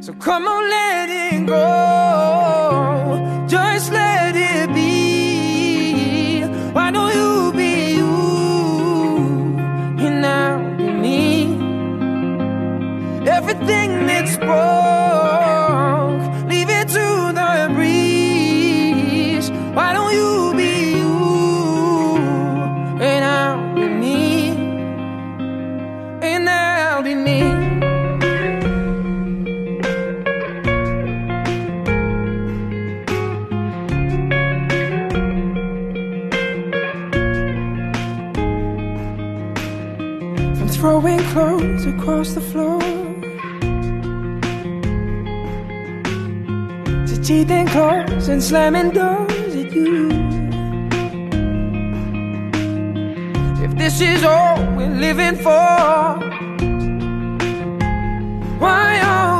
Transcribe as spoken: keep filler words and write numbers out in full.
So come on, let it go. Just let it be. Why don't you be you and I'll be me? Everything that's broke, leave it to the breeze. Why don't you be you and I'll be me? And I'll be me. From throwing clothes across the floor to teething claws and slamming doors at you. If this is all we're living for, why are